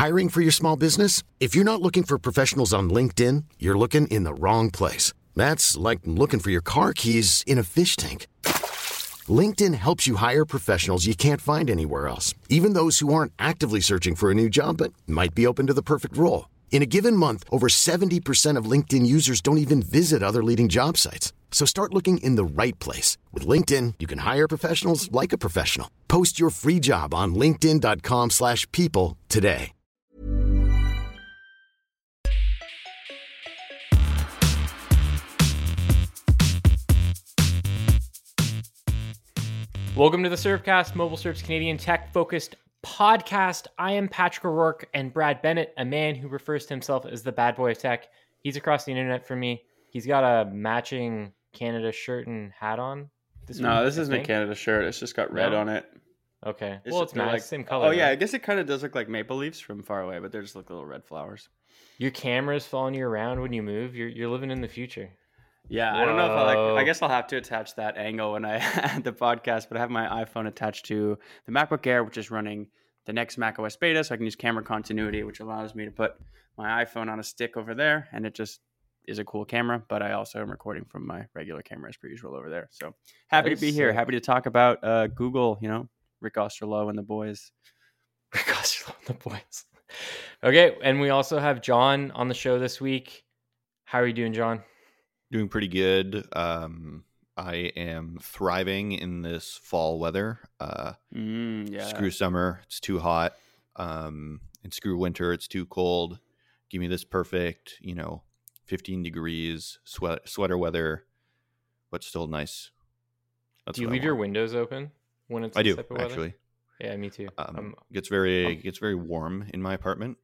Hiring for your small business? If you're not looking for professionals on LinkedIn, you're looking in the wrong place. That's like looking for your car keys in a fish tank. LinkedIn helps you hire professionals you can't find anywhere else, even those who aren't actively searching for a new job but might be open to the perfect role. In a given month, over 70% of LinkedIn users don't even visit other leading job sites. So start looking in the right place. With LinkedIn, you can hire professionals like a professional. Post your free job on linkedin.com/people today. Welcome to the Surfcast, Mobile Surf's Canadian tech-focused podcast. I am Patrick O'Rourke, and Brad Bennett, a man who refers to himself as the bad boy of tech. He's across the internet from me. He's got a matching Canada shirt and hat on. This isn't a Canada shirt. It's just got red on it. Okay. It's like, same color. Oh, yeah. Right? I guess it kind of does look like maple leaves from far away, but they're just like little red flowers. Your camera's following you around when you move. You're living in the future. Yeah, Whoa. I don't know if I guess I'll have to attach that angle when I add the podcast, but I have my iPhone attached to the MacBook Air, which is running the next macOS beta, so I can use camera continuity, which allows me to put my iPhone on a stick over there, and it just is a cool camera, but I also am recording from my regular camera as per usual over there. So happy to be here. Happy to talk about Google, Rick Osterloh and the boys. Rick Osterloh and the boys. Okay, and we also have John on the show this week. How are you doing, John? Doing pretty good. I am thriving in this fall weather. Screw summer, it's too hot. And screw winter, it's too cold. Give me this perfect, 15 degrees, sweater weather, but still nice. Do you leave your windows open when it's this type of weather? Actually. Yeah, me too. Gets very warm in my apartment.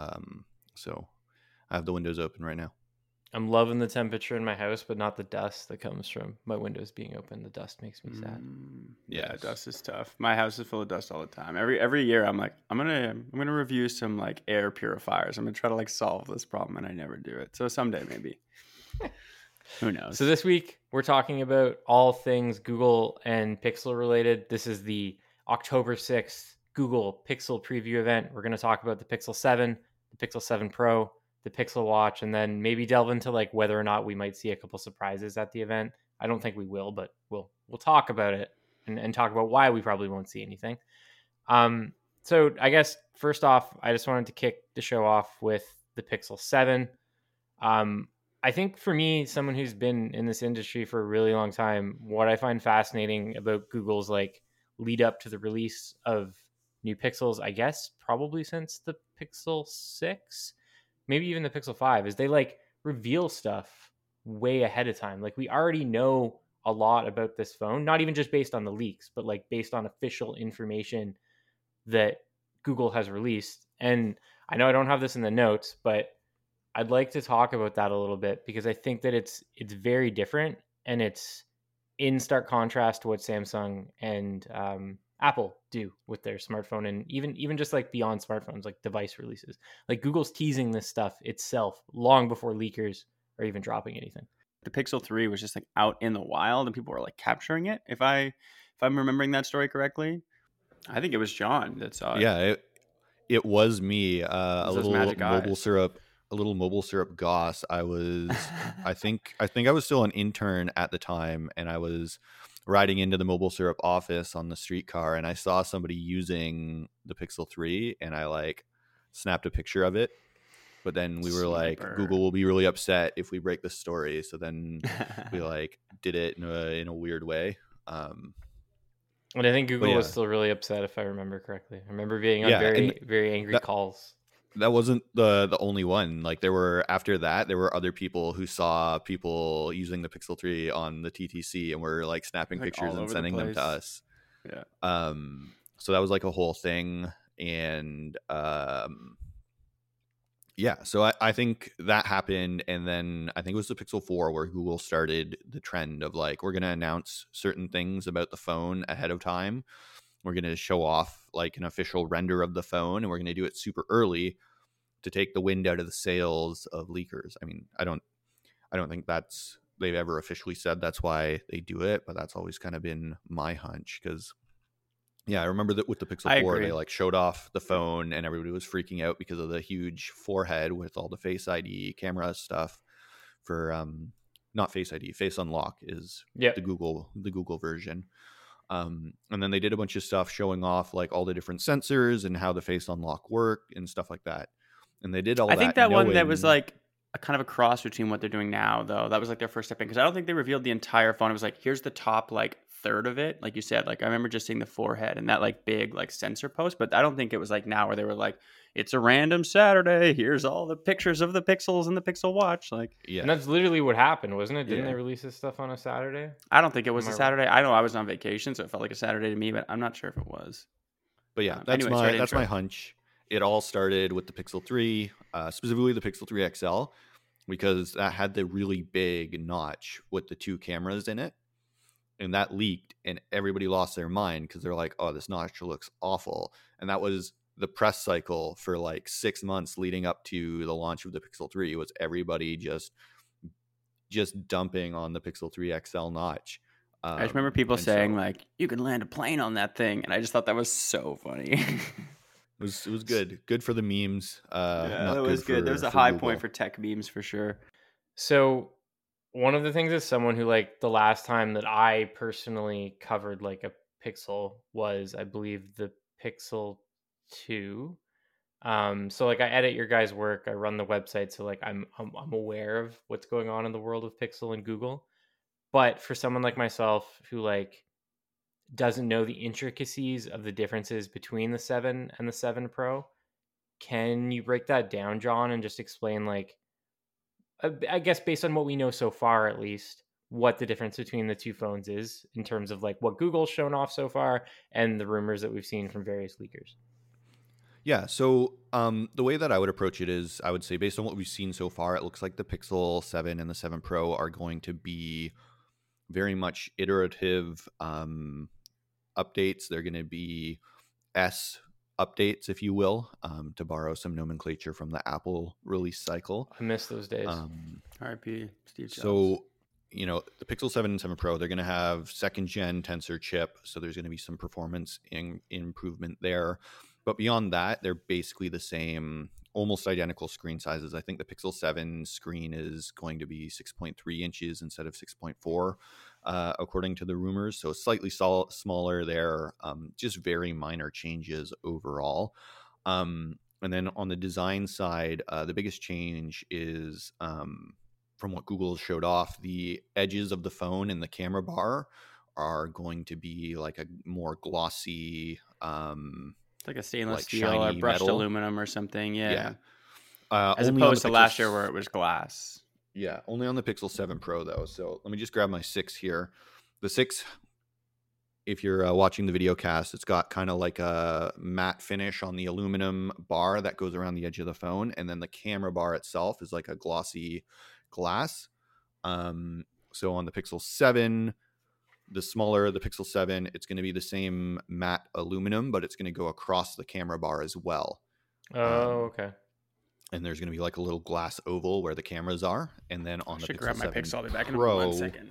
So I have the windows open right now. I'm loving the temperature in my house, but not the dust that comes from my windows being open. The dust makes me sad. Yeah, dust is tough. My house is full of dust all the time. Every year, I'm like, I'm gonna review some like air purifiers. I'm gonna try to solve this problem, and I never do it. So someday maybe. Who knows? So this week we're talking about all things Google and Pixel related. This is the October 6th Google Pixel preview event. We're gonna talk about the Pixel 7, the Pixel 7 Pro, the Pixel Watch, and then maybe delve into whether or not we might see a couple surprises at the event. I don't think we will, but we'll talk about it and talk about why we probably won't see anything. So I guess first off, I just wanted to kick the show off with the Pixel 7. I think for me, someone who's been in this industry for a really long time, what I find fascinating about Google's lead up to the release of new Pixels, I guess probably since the Pixel 6, maybe even the Pixel 5, is they reveal stuff way ahead of time. We already know a lot about this phone, not even just based on the leaks, but based on official information that Google has released. And I know I don't have this in the notes, but I'd like to talk about that a little bit because I think that it's very different, and it's in stark contrast to what Samsung and Apple do with their smartphone, and even just beyond smartphones, device releases. Google's teasing this stuff itself long before leakers are even dropping anything. The Pixel 3 was just out in the wild, and people were capturing it. If I'm remembering that story correctly, I think it was John that saw it. Yeah, it was me. A little mobile syrup goss. I was, I think I was still an intern at the time, and I was riding into the Mobile Syrup office on the streetcar, and I saw somebody using the Pixel 3, and I snapped a picture of it. But then we were Google will be really upset if we break this story. So then we did it in a weird way. And I think Google was still really upset, if I remember correctly. I remember being on very angry calls. That wasn't the only one. There were other people who saw people using the Pixel 3 on the TTC and were snapping pictures and sending them to us. Yeah. So that was a whole thing. And so I think that happened. And then I think it was the Pixel 4 where Google started the trend of we're going to announce certain things about the phone ahead of time. We're going to show off an official render of the phone, and we're going to do it super early to take the wind out of the sails of leakers. I mean, I don't think they've ever officially said that's why they do it, but that's always kind of been my hunch, because Yeah, I remember that with the Pixel 4, they like showed off the phone and everybody was freaking out because of the huge forehead with all the Face ID camera stuff for not Face ID, Face Unlock is the Google version. And then they did a bunch of stuff showing off like all the different sensors and how the Face Unlock worked and stuff like that. And they did all that. I think that one that was like a kind of a cross between what they're doing now, though. That was like their first step in, because I don't think they revealed the entire phone. It was like, here's the top like third of it, like you said. Like I remember just seeing the forehead and that like big like sensor post, but I don't think it was like now where they were like, it's a random Saturday, here's all the pictures of the Pixels and the Pixel Watch. Like, yeah, and that's literally what happened, wasn't it? Didn't they release this stuff on a Saturday? I don't think it was a Saturday. I know I was on vacation, so it felt like a Saturday to me, but I'm not sure if it was. But yeah, that's my hunch. It all started with the Pixel 3, specifically the Pixel 3 XL, because that had the really big notch with the 2 cameras in it. And that leaked and everybody lost their mind because they're like, oh, this notch looks awful. And that was the press cycle for like 6 months leading up to the launch of the Pixel 3 was everybody just dumping on the Pixel 3 XL notch. I just remember people saying like, you can land a plane on that thing. And I just thought that was so funny. It was good for the memes. That was good. There was a high point for tech memes for sure. So one of the things as someone who like the last time that I personally covered like a Pixel was, I believe, the Pixel 2. So like I edit your guys' work, I run the website, so like I'm aware of what's going on in the world of Pixel and Google. But for someone like myself who like doesn't know the intricacies of the differences between the 7 and the 7 Pro, can you break that down, John, and just explain like, I guess based on what we know so far, at least, what the difference between the two phones is in terms of like what Google's shown off so far and the rumors that we've seen from various leakers? Yeah, so the way that I would approach it is, I would say based on what we've seen so far, it looks like the Pixel 7 and the 7 Pro are going to be very much iterative updates. They're going to be S updates, if you will, to borrow some nomenclature from the Apple release cycle. I miss those days. RIP Steve Jobs. So, the Pixel 7 and 7 Pro, they're going to have second gen Tensor chip. So there's going to be some performance improvement there. But beyond that, they're basically the same, almost identical screen sizes. I think the Pixel 7 screen is going to be 6.3 inches instead of 6.4, according to the rumors. So slightly smaller there, just very minor changes overall. And then on the design side, the biggest change is, from what Google showed off, the edges of the phone and the camera bar are going to be like a more glossy, like a stainless steel or brushed metal. Aluminum or something. Yeah. As only opposed to last year where it was glass. Yeah. Only on the Pixel 7 Pro though. So let me just grab my 6 here. The 6, if you're watching the video cast, it's got kind of like a matte finish on the aluminum bar that goes around the edge of the phone. And then the camera bar itself is like a glossy glass. So on the Pixel 7, the smaller the Pixel 7, it's going to be the same matte aluminum, but it's going to go across the camera bar as well. Oh, okay. And there's going to be like a little glass oval where the cameras are. And then on the Pixel grab 7 my Pixel. I'll be back in Pro, 1 second.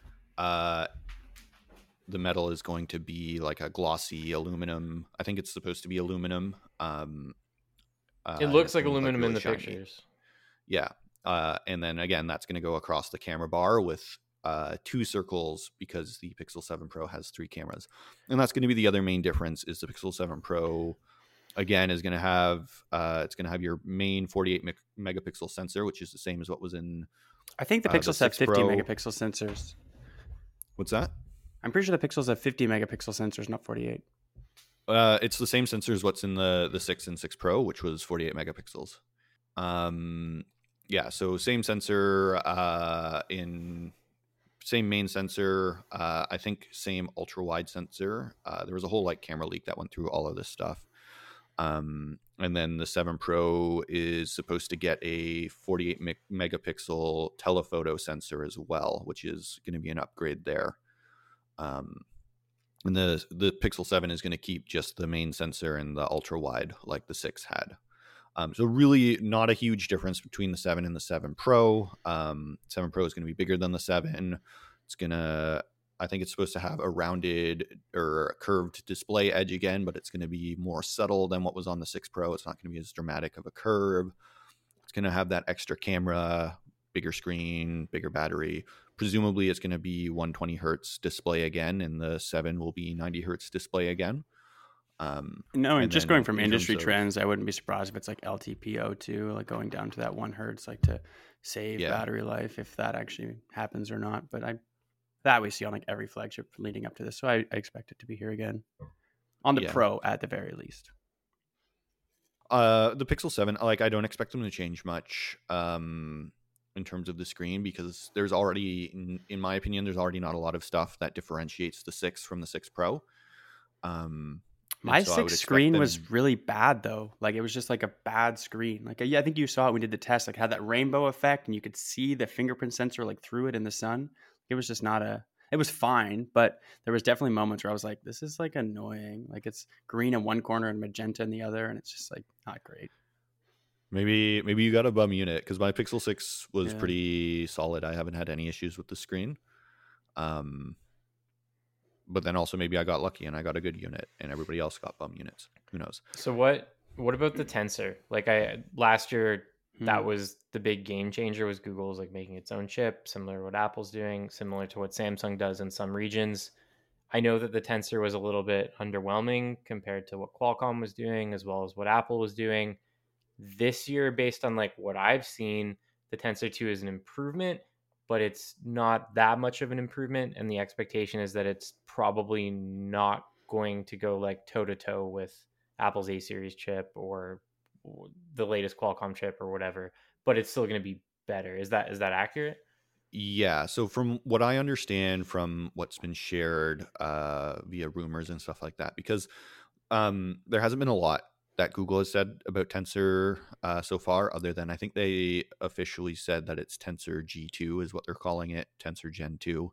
The metal is going to be like a glossy aluminum. I think it's supposed to be aluminum. It looks like aluminum really in the shiny pictures. Yeah. And then again, that's going to go across the camera bar with 2 circles because the Pixel 7 Pro has 3 cameras. And that's going to be the other main difference is the Pixel 7 Pro, again, is going to have, it's going to have your main 48 megapixel sensor, which is the same as what was in, I think the Pixels have 50 Pro. megapixel sensors. What's that? I'm pretty sure the Pixels have 50 megapixel sensors, not 48. It's the same sensor as what's in the 6 and 6 Pro, which was 48 megapixels. Yeah, so same sensor in same main sensor. I think same ultra wide sensor. There was a whole like camera leak that went through all of this stuff. And then the 7 Pro is supposed to get a 48 megapixel telephoto sensor as well, which is going to be an upgrade there. And the Pixel 7 is going to keep just the main sensor and the ultra wide like the 6 had. So really not a huge difference between the 7 and the 7 Pro. 7 Pro is going to be bigger than the 7. It's going to I think it's supposed to have a rounded or a curved display edge again, but it's going to be more subtle than what was on the 6 Pro. It's not going to be as dramatic of a curve. It's going to have that extra camera, bigger screen, bigger battery. Presumably it's going to be 120 hertz display again, and the 7 will be 90 hertz display again. And just going from industry trends, I wouldn't be surprised if it's like LTPO too, like going down to that 1 hertz, like to save battery life, if that actually happens or not. But that we see on like every flagship leading up to this, so I expect it to be here again on the Pro at the very least. The Pixel 7, like, I don't expect them to change much in terms of the screen, because there's already, in my opinion, there's already not a lot of stuff that differentiates the 6 from the 6 Pro. My 6 screen was really bad though. Like, it was just like a bad screen. Like, I think you saw it when we did the test. Like, it had that rainbow effect, and you could see the fingerprint sensor like through it in the sun. It was just it was fine, but there was definitely moments where I was like, this is like annoying. Like, it's green in one corner and magenta in the other, and it's just like not great. Maybe you got a bum unit, because my Pixel 6 was pretty solid. I haven't had any issues with the screen. But then also maybe I got lucky and I got a good unit and everybody else got bum units. Who knows? So what about the Tensor? Like, last year, that was the big game changer, was Google's like making its own chip, similar to what Apple's doing, similar to what Samsung does in some regions. I know that the Tensor was a little bit underwhelming compared to what Qualcomm was doing, as well as what Apple was doing. This year, based on like what I've seen, the Tensor 2 is an improvement, but it's not that much of an improvement. And the expectation is that it's probably not going to go like toe to toe with Apple's A series chip or the latest Qualcomm chip or whatever, but it's still going to be better. Is that accurate? Yeah. So from what I understand from what's been shared via rumors and stuff like that, because there hasn't been a lot that Google has said about Tensor so far, other than I think they officially said that it's Tensor G2 is what they're calling it, Tensor Gen 2.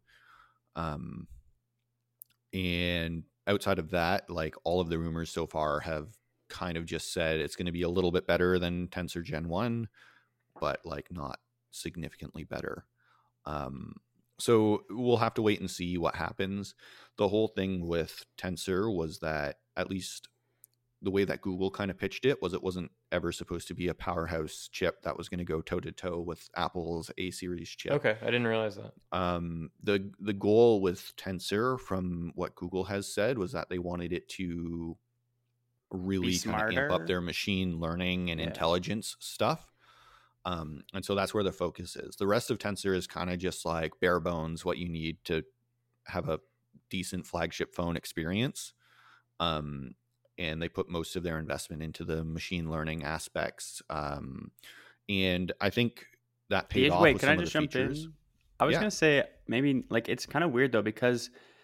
And outside of that, like, all of the rumors so far have kind of just said it's going to be a little bit better than Tensor Gen 1, but like not significantly better. So we'll have to wait and see what happens. The whole thing with Tensor was that, at least the way that Google kind of pitched it, was it wasn't ever supposed to be a powerhouse chip that was going to go toe to toe with Apple's A series chip. Okay, I didn't realize that. The goal with Tensor, from what Google has said, was that they wanted it to really kind of amp up their machine learning and intelligence stuff. And so that's where the focus is. The rest of Tensor is kind of just like bare bones, what you need to have a decent flagship phone experience. And they put most of their investment into the machine learning aspects. And I think that paid off. Wait, can I just jump in? I was going to say, maybe, like, it's kind of weird though, because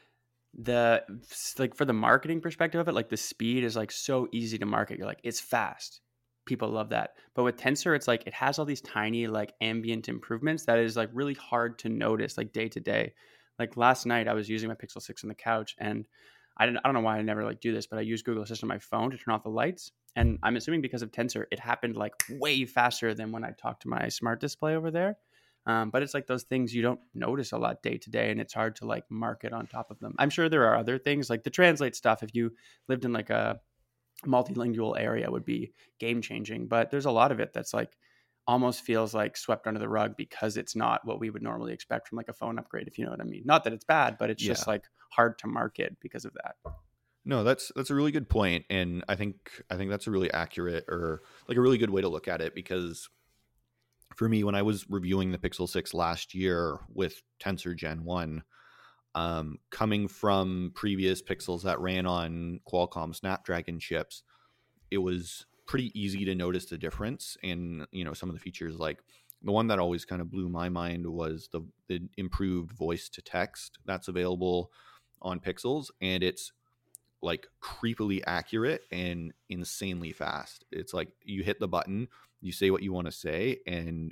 for the marketing perspective of it, like, the speed is like so easy to market. You're like, it's fast. People love that. But with Tensor, it's like, it has all these tiny like ambient improvements that is like really hard to notice like day to day. Like, last night I was using my Pixel 6 on the couch, and I don't know why I never like do this, but I use Google Assistant on my phone to turn off the lights. And I'm assuming because of Tensor, it happened like way faster than when I talked to my smart display over there. But it's like those things you don't notice a lot day to day, and it's hard to like market on top of them. I'm sure there are other things like the translate stuff. If you lived in like a multilingual area, would be game changing. But there's a lot of it that's like almost feels like swept under the rug, because it's not what we would normally expect from like a phone upgrade, if you know what I mean. Not that it's bad, but it's just like hard to market because of that. No, that's a really good point, and I think that's a really accurate, or like a really good way to look at it, because for me, when I was reviewing the Pixel 6 last year with Tensor Gen 1, coming from previous Pixels that ran on Qualcomm Snapdragon chips, it was pretty easy to notice the difference. And, you know, some of the features, like the one that always kind of blew my mind was the improved voice to text that's available on Pixels, and it's like creepily accurate and insanely fast. It's like you hit the button, you say what you want to say, and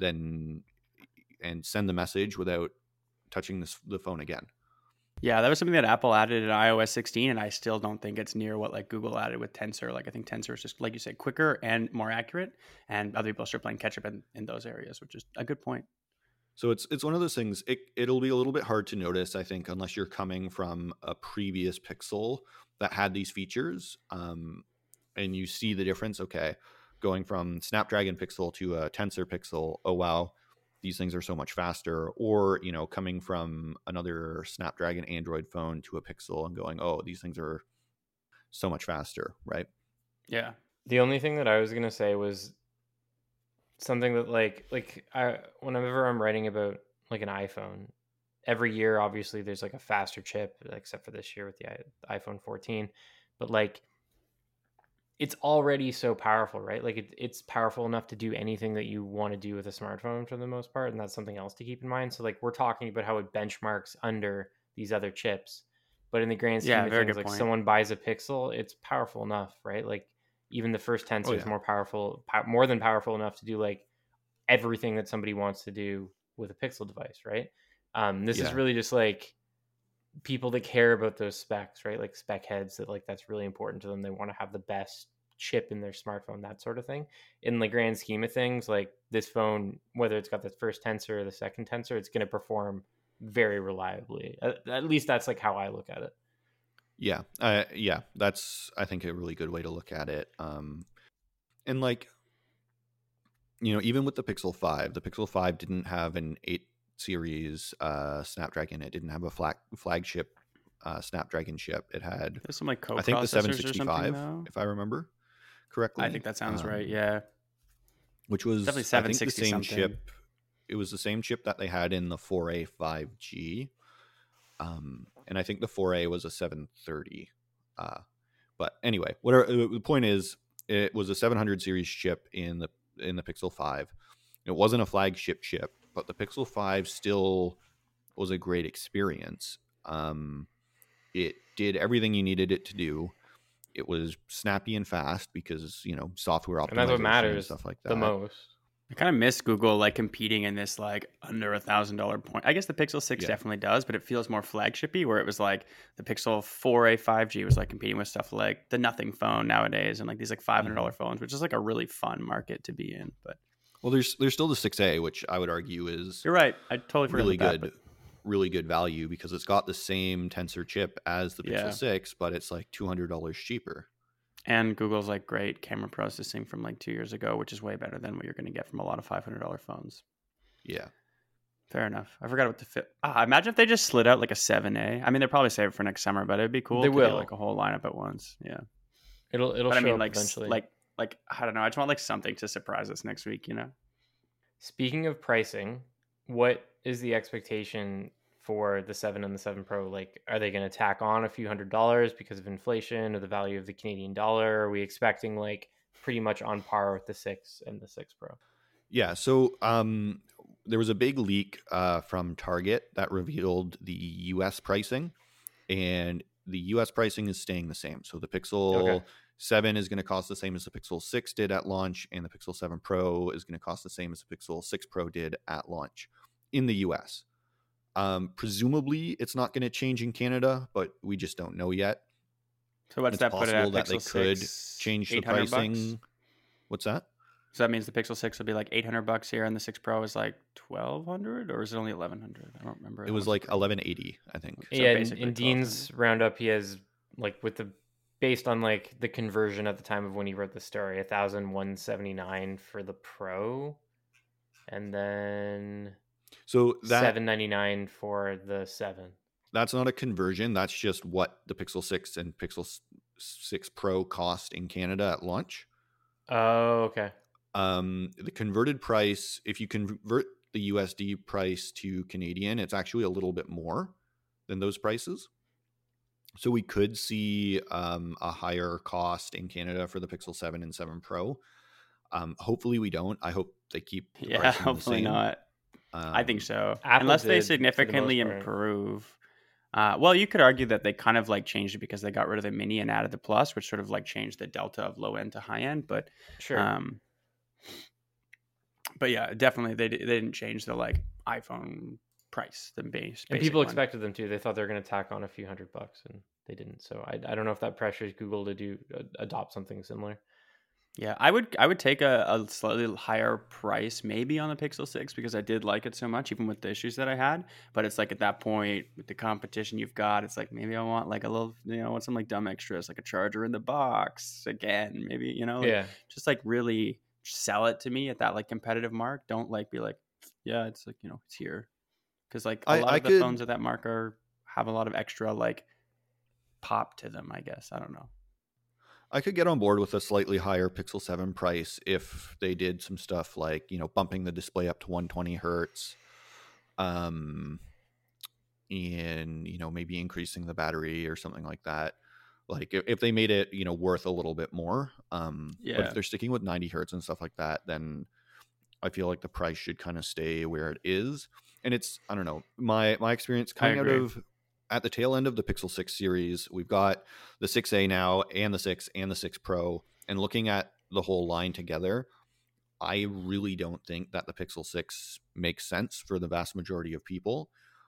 send the message without touching the phone again. Yeah, that was something that Apple added in iOS 16, and I still don't think it's near what like Google added with Tensor. Like, I think Tensor is just, like you said, quicker and more accurate, and other people are still playing catch up in those areas, which is a good point. So it's one of those things. It'll be a little bit hard to notice, I think, unless you're coming from a previous Pixel that had these features, and you see the difference. Okay, going from Snapdragon Pixel to a Tensor Pixel. Oh wow, these things are so much faster. Or coming from another Snapdragon Android phone to a Pixel and going, oh, these things are so much faster, right? Yeah. The only thing that I was gonna say was something that whenever I'm writing about like an iPhone, every year obviously there's like a faster chip, except for this year with the iPhone 14, but like it's already so powerful, right? Like it's powerful enough to do anything that you want to do with a smartphone for the most part, and that's something else to keep in mind. So like we're talking about how it benchmarks under these other chips, but in the grand scheme of things, like someone buys a Pixel, it's powerful enough, right? Like even the first Tensor is more than powerful enough to do like everything that somebody wants to do with a Pixel device, right? This is really just like people that care about those specs, right? Like spec heads that like that's really important to them. They want to have the best chip in their smartphone, that sort of thing. In the grand scheme of things, like this phone, whether it's got the first Tensor or the second Tensor, it's going to perform very reliably. At least that's like how I look at it. Yeah. That's, I think, a really good way to look at it. And like, even with the Pixel 5 didn't have an 8 series Snapdragon. It didn't have a flagship Snapdragon chip. It had some like I think the 765, if I remember correctly. I think that sounds right. Yeah. Which was definitely 760 I think the same something. chip. It was the same chip that they had in the 4A 5G. And I think the 4A was a 730. But anyway, whatever. The point is, it was a 700 series chip in the Pixel 5. It wasn't a flagship chip, but the Pixel 5 still was a great experience. It did everything you needed it to do. It was snappy and fast because software optimization and that's what matters and stuff like that the most. I kind of miss Google like competing in this like under $1,000 point. I guess the Pixel 6 definitely does, but it feels more flagshipy, where it was like the Pixel 4a 5G was like competing with stuff like the Nothing phone nowadays and like these like $500 phones, which is like a really fun market to be in. But well, there's still the 6a, which I would argue is you're right. I totally forgot really about good, that, really good value because it's got the same Tensor chip as the Pixel 6, but it's like $200 cheaper. And Google's like great camera processing from like 2 years ago, which is way better than what you're going to get from a lot of $500 phones. Yeah. Fair enough. I forgot what the fit. Imagine if they just slid out like a 7A. I mean, they'll probably save it for next summer, but it'd be cool to do like a whole lineup at once. Yeah. It'll but show I mean, up like, eventually. Like, I don't know. I just want like something to surprise us next week, Speaking of pricing, what is the expectation for the 7 and the 7 Pro? Like, are they going to tack on a few $100s because of inflation or the value of the Canadian dollar? Are we expecting like pretty much on par with the 6 and the 6 Pro? Yeah. So there was a big leak from Target that revealed the US pricing, and the US pricing is staying the same. So the Pixel 7 is going to cost the same as the Pixel 6 did at launch, and the Pixel 7 Pro is going to cost the same as the Pixel 6 Pro did at launch in the US. Presumably it's not going to change in Canada, but we just don't know yet. So what's it's that put it at? That Pixel they could 6, change the pricing. $800? What's that? So that means the Pixel 6 will be like $800 here, and the 6 Pro is like $1,200, or is it only $1,100? I don't remember. It was like $1,180, I think. So yeah, in Dean's roundup, he has like based on like the conversion at the time of when he wrote the story, $1,179 for the Pro, and then so that $799 for the 7. That's not a conversion. That's just what the Pixel 6 and Pixel 6 Pro cost in Canada at launch. Oh, okay. The converted price, if you convert the USD price to Canadian, it's actually a little bit more than those prices. So we could see a higher cost in Canada for the Pixel 7 and 7 Pro. Hopefully we don't. I hope they keep the pricing hopefully the same. Not. I think so. Apple unless they significantly improve. Well, you could argue that they kind of like changed it because they got rid of the Mini and added the Plus, which sort of like changed the delta of low end to high end. But sure. But yeah, definitely they didn't change the like iPhone price, the base. And people expected them to. They thought they were going to tack on a few $100, and they didn't. So I don't know if that pressures Google to adopt something similar. Yeah, I would take a slightly higher price maybe on the Pixel 6 because I did like it so much, even with the issues that I had. But it's like at that point with the competition you've got, it's like maybe I want like a little, I want some like dumb extras, like a charger in the box again, maybe, like Yeah. just like really sell it to me at that like competitive mark. Don't like be like, yeah, it's like, it's here. Because like a lot I of the phones could at that mark have a lot of extra like pop to them, I guess. I don't know. I could get on board with a slightly higher Pixel 7 price if they did some stuff like, bumping the display up to 120 hertz, and, maybe increasing the battery or something like that. Like if they made it, worth a little bit more. But if they're sticking with 90 hertz and stuff like that, then I feel like the price should kind of stay where it is. And it's, I don't know, my experience coming out of at the tail end of the Pixel 6 series, we've got the 6A now and the 6 and the 6 Pro. And looking at the whole line together, I really don't think that the Pixel 6 makes sense for the vast majority of people.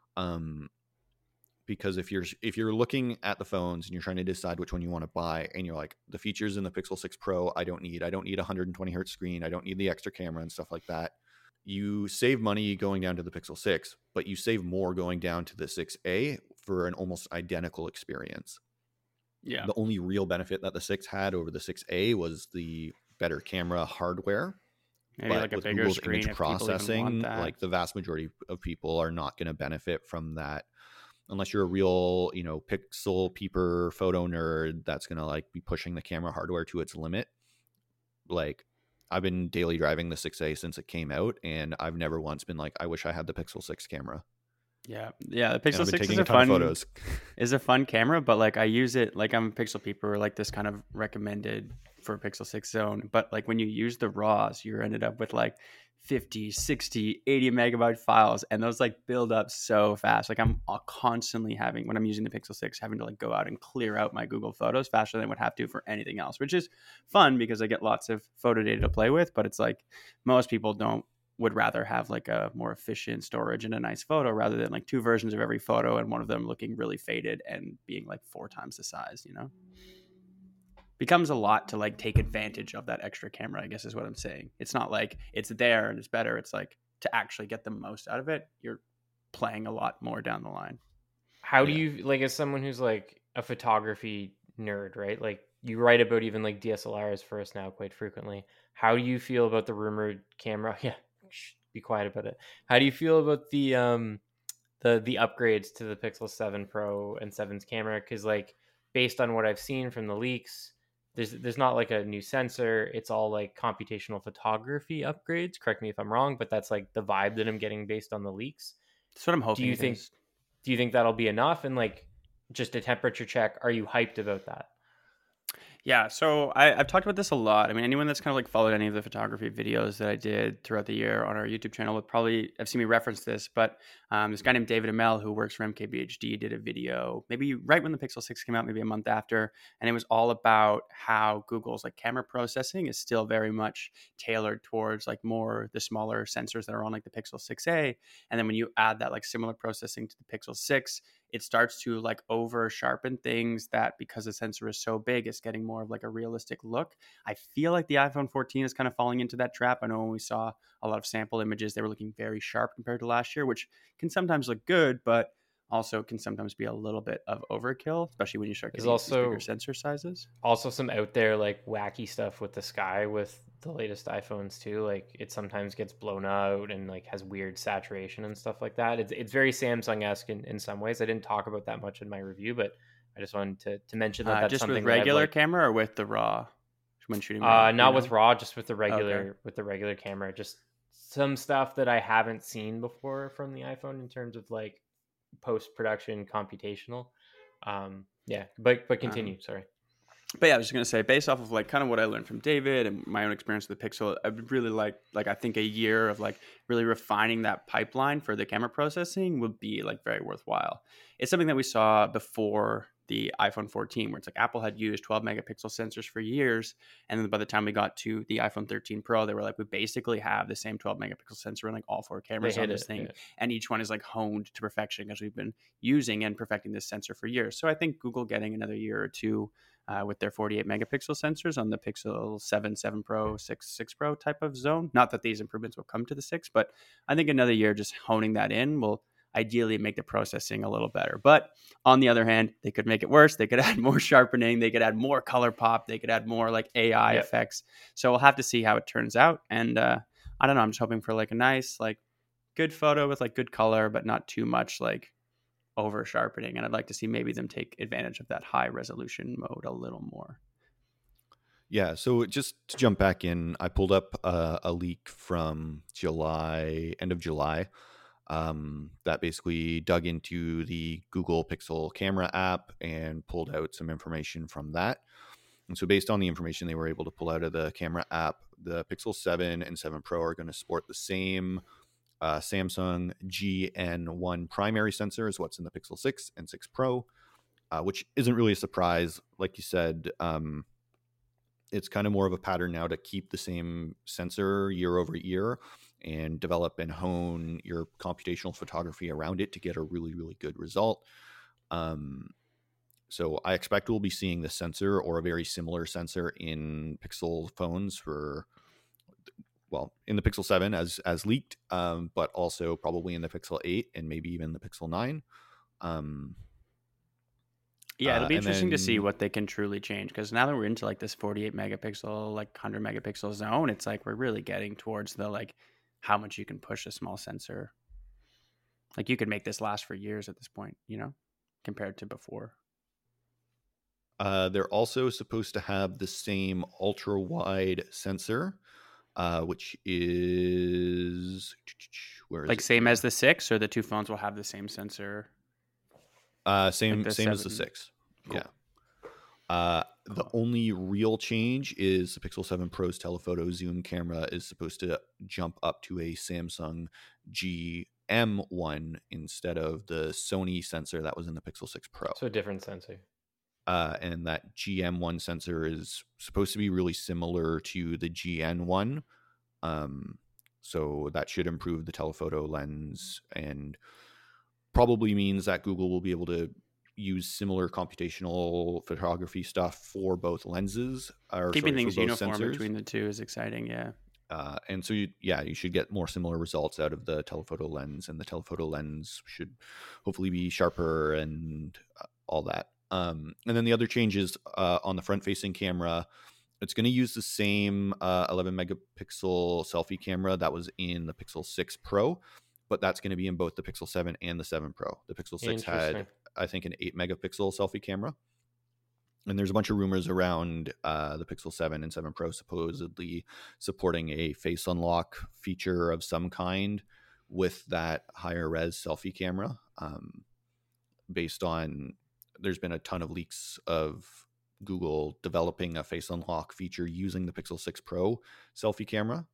Because if you're looking at the phones and you're trying to decide which one you want to buy, and you're like, the features in the Pixel 6 Pro, I don't need a 120 hertz screen. I don't need the extra camera and stuff like that. You save money going down to the Pixel 6, but you save more going down to the 6A for an almost identical experience. Yeah. The only real benefit that the 6 had over the 6A was the better camera hardware. Maybe but like a with bigger Google's screen image processing, like the vast majority of people are not going to benefit from that unless you're a real, pixel peeper photo nerd that's going to like be pushing the camera hardware to its limit. Like I've been daily driving the 6A since it came out, and I've never once been like, I wish I had the Pixel 6 camera. Yeah. The Pixel 6 is a fun camera, but like I use it like I'm a pixel peeper, like this kind of recommended for Pixel 6 zone. But like when you use the RAWs, you're ended up with like 50, 60, 80 megabyte files, and those like build up so fast. Like I'm constantly having, when I'm using the Pixel 6, having to like go out and clear out my Google Photos faster than I would have to for anything else, which is fun because I get lots of photo data to play with. But it's like most people would rather have like a more efficient storage and a nice photo rather than like two versions of every photo and one of them looking really faded and being like 4 times the size, becomes a lot to like take advantage of that extra camera, I guess is what I'm saying. It's not like it's there and it's better. It's like to actually get the most out of it, you're playing a lot more down the line. How do you, like, as someone who's like a photography nerd, right? Like you write about even like DSLRs for us now quite frequently. How do you feel about the rumored camera? Yeah. Be quiet about it. How do you feel about the upgrades to the Pixel 7 Pro and 7's camera? Because like based on what I've seen from the leaks, there's not like a new sensor. It's all like computational photography upgrades. Correct me if I'm wrong, but that's like the vibe that I'm getting based on the leaks. That's what I'm hoping. Do you think that'll be enough? And like just a temperature check, are you hyped about that? Yeah, so I've talked about this a lot. I mean, anyone that's kind of like followed any of the photography videos that I did throughout the year on our YouTube channel would probably have seen me reference this. But this guy named David Amell, who works for MKBHD, did a video maybe right when the Pixel 6 came out, maybe a month after. And it was all about how Google's like camera processing is still very much tailored towards like more the smaller sensors that are on like the Pixel 6a. And then when you add that like similar processing to the Pixel 6, it starts to like over sharpen things that because the sensor is so big, it's getting more of like a realistic look. I feel like the iPhone 14 is kind of falling into that trap. I know when we saw a lot of sample images, they were looking very sharp compared to last year, which can sometimes look good, but also can sometimes be a little bit of overkill, especially when you start getting these bigger sensor sizes. Also some out there like wacky stuff with the sky with the latest iPhones too. Like it sometimes gets blown out and like has weird saturation and stuff like that. It's very Samsung-esque in some ways. I didn't talk about that much in my review, but I just wanted to mention that that's just something with regular camera or with the RAW when shooting. Not with RAW, just with the regular with the regular camera. Just some stuff that I haven't seen before from the iPhone in terms of like post-production computational. But continue. Sorry. But yeah, I was just going to say, based off of like kind of what I learned from David and my own experience with the Pixel, I would really like I think a year of like really refining that pipeline for the camera processing would be like very worthwhile. It's something that we saw before the iPhone 14, where it's like Apple had used 12 megapixel sensors for years. And then by the time we got to the iPhone 13 Pro, they were like, we basically have the same 12 megapixel sensor in like all 4 cameras on this thing. Yeah. And each one is like honed to perfection because we've been using and perfecting this sensor for years. So I think Google getting another year or two with their 48 megapixel sensors on the Pixel 7, 7 Pro, 6 Pro type of zone. Not that these improvements will come to the 6, but I think another year just honing that in will ideally make the processing a little better. But on the other hand, they could make it worse. They could add more sharpening. They could add more color pop. They could add more like AI effects. So we'll have to see how it turns out. And I don't know. I'm just hoping for like a nice, like good photo with like good color, but not too much like over sharpening. And I'd like to see maybe them take advantage of that high resolution mode a little more. Yeah, so just to jump back in, I pulled up a leak from end of July, that basically dug into the Google Pixel camera app and pulled out some information from that. And so based on the information they were able to pull out of the camera app, the Pixel 7 and 7 Pro are going to sport the same Samsung GN1 primary sensor as what's in the Pixel 6 and 6 Pro, which isn't really a surprise. Like you said, it's kind of more of a pattern now to keep the same sensor year over year and develop and hone your computational photography around it to get a really, really good result. So I expect we'll be seeing the sensor or a very similar sensor in Pixel phones in the Pixel 7 as leaked, but also probably in the Pixel 8 and maybe even the Pixel 9. Yeah, it'll be interesting to see what they can truly change, because now that we're into like this 48 megapixel, like 100 megapixel zone, it's like we're really getting towards the like how much you can push a small sensor. Like you could make this last for years at this point, compared to before. They're also supposed to have the same ultra wide sensor, which is same as the 6, or the two phones will have the same sensor. Same as the 6. Cool. Yeah. The only real change is the Pixel 7 Pro's telephoto zoom camera is supposed to jump up to a Samsung GM1 instead of the Sony sensor that was in the Pixel 6 Pro. So a different sensor. And that GM1 sensor is supposed to be really similar to the GN1. So that should improve the telephoto lens and probably means that Google will be able to use similar computational photography stuff for both lenses. Keeping things uniform sensors between the two is exciting, yeah. And so, you should get more similar results out of the telephoto lens, and the telephoto lens should hopefully be sharper and all that. And then the other changes on the front-facing camera, it's going to use the same 11 megapixel selfie camera that was in the Pixel 6 Pro, but that's going to be in both the Pixel 7 and the 7 Pro. The Pixel 6 had, I think, an 8 megapixel selfie camera. And there's a bunch of rumors around the Pixel 7 and 7 Pro supposedly supporting a face unlock feature of some kind with that higher res selfie camera. Based on, there's been a ton of leaks of Google developing a face unlock feature using the Pixel 6 Pro selfie camera.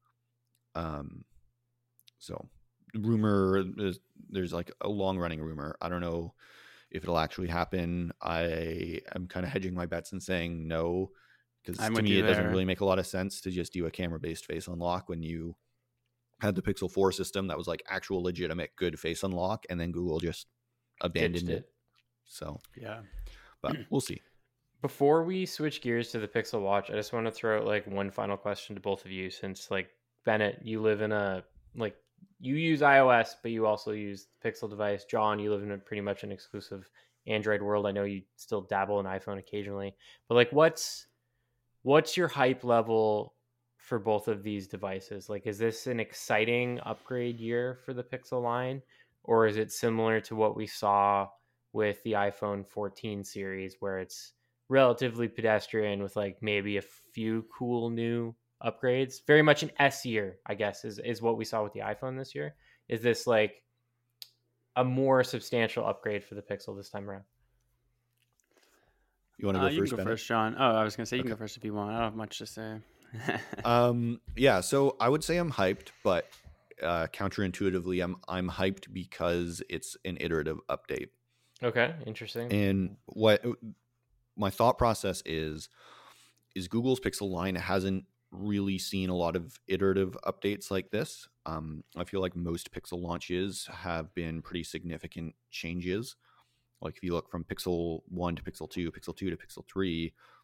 So rumor is, there's like a long running rumor. I don't know if it'll actually happen. I am kind of hedging my bets and saying no, because to me it doesn't really make a lot of sense to just do a camera based face unlock when you had the Pixel 4 system that was like actual legitimate good face unlock, and then Google just abandoned it. So yeah, but we'll see. Before we switch gears to the Pixel Watch, I just want to throw out like one final question to both of you, since like Bennett, you live in you use iOS, but you also use the Pixel device. John, you live in pretty much an exclusive Android world. I know you still dabble in iPhone occasionally, but like, what's your hype level for both of these devices? Like, is this an exciting upgrade year for the Pixel line, or is it similar to what we saw with the iPhone 14 series, where it's relatively pedestrian with like maybe a few cool new upgrades? Very much an S year, I guess, is what we saw with the iPhone this year. Is this like a more substantial upgrade for the Pixel this time around? You want to go first? You can go first, John. Oh, I was going to say you can go first if you want. I don't have much to say. Yeah, so I would say I'm hyped, but counterintuitively, I'm hyped because it's an iterative update. Okay, interesting. And what my thought process is Google's Pixel line hasn't really seen a lot of iterative updates like this. I feel like most Pixel launches have been pretty significant changes. Like if you look from Pixel 1 to Pixel 2, Pixel 2 to Pixel 3,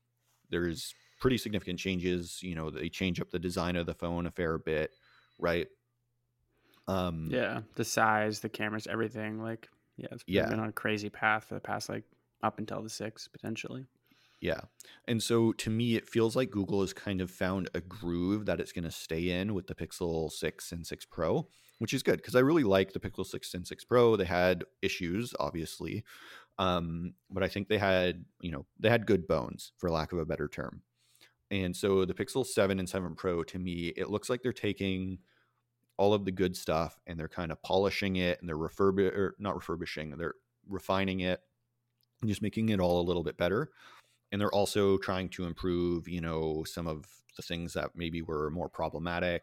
there's pretty significant changes. They change up the design of the phone a fair bit, right? The size, the cameras, everything. Like, it's been on a crazy path for the past, like, up until the 6 potentially. Yeah. And so to me, it feels like Google has kind of found a groove that it's going to stay in with the Pixel 6 and 6 Pro, which is good because I really like the Pixel 6 and 6 Pro. They had issues, obviously. But I think they had good bones, for lack of a better term. And so the Pixel 7 and 7 Pro, to me, it looks like they're taking all of the good stuff and they're kind of polishing it, and they're they're refining it and just making it all a little bit better. And they're also trying to improve, some of the things that maybe were more problematic.